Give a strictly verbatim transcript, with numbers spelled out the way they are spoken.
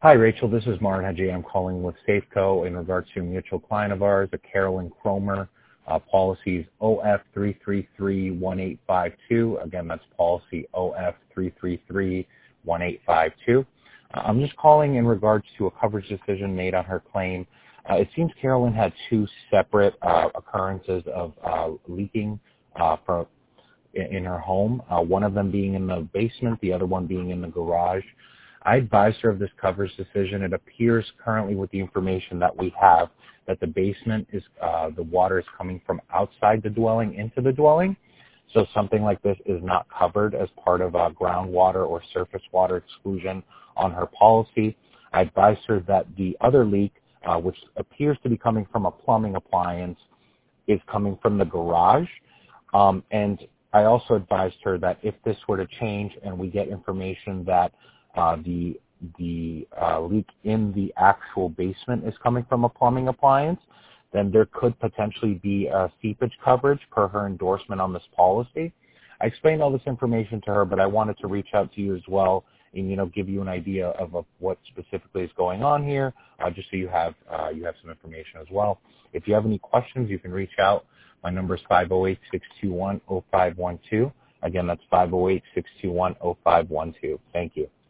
Hi, Rachel. This is Martin Hadji. I'm calling with Safeco in regards to a mutual client of ours, a Carolyn Cromer. Uh, policies O F three three three one eight five two. Again, that's policy O F three three three one eight five two. Uh, I'm just calling in regards to a coverage decision made on her claim. Uh, it seems Carolyn had two separate uh, occurrences of uh, leaking uh, from in her home, uh, one of them being in the basement, the other one being in the garage. I advised her of this coverage decision. It appears currently with the information that we have that the basement is, uh, the water is coming from outside the dwelling into the dwelling. So something like this is not covered as part of a groundwater or surface water exclusion on her policy. I advised her that the other leak, uh, which appears to be coming from a plumbing appliance, is coming from the garage. Um, and I also advised her that if this were to change and we get information that uh, the the uh, leak in the actual basement is coming from a plumbing appliance, then there could potentially be a seepage coverage per her endorsement on this policy. I explained all this information to her, but I wanted to reach out to you as well and, you know, give you an idea of, of what specifically is going on here, uh, just so you have uh, you have some information as well. If you have any questions, you can reach out. My number is five oh eight, six two one, oh five one two. Again, that's five oh eight, six two one, oh five one two. Thank you.